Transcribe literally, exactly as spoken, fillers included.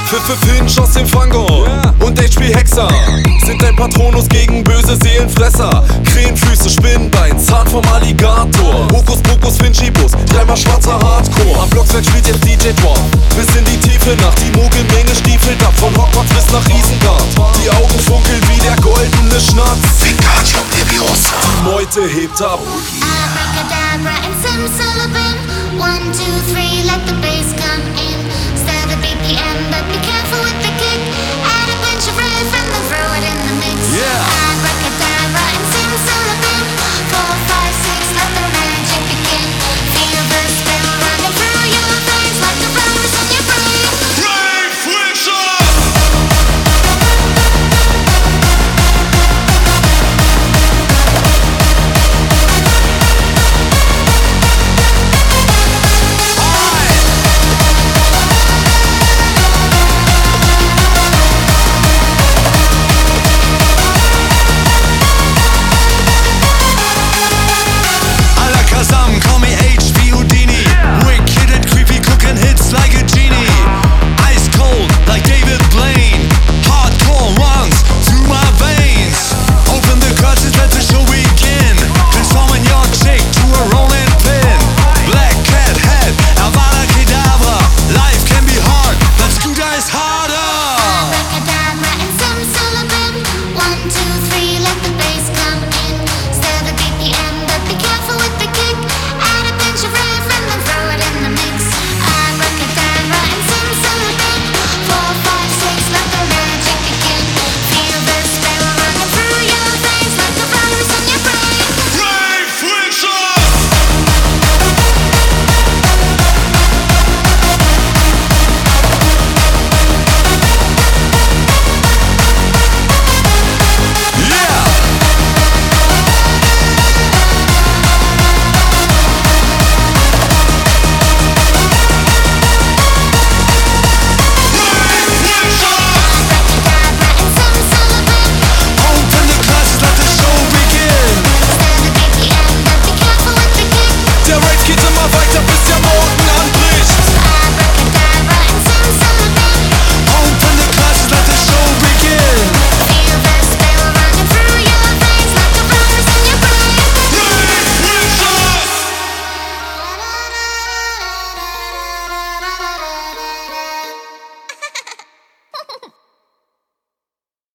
Für, für Finch aus dem Fangon yeah. Und H P Hexer sind ein Patronus gegen böse Seelenfresser. Krähenfüße, Spinnbein, Zahn vom Alligator. Hokus Pokus, Finchibus, dreimal schwarzer Hardcore. Am Blocksberg spielt jetzt D J Dwarf bis in die tiefe Nacht. Die Mogelmenge stiefelt ab von Hogwarts bis nach Isengard. Die Augen funkeln wie der goldene Schnatz. Wingardium Leviosa. Die Meute hebt ab. Abracadabra and Simsalabim.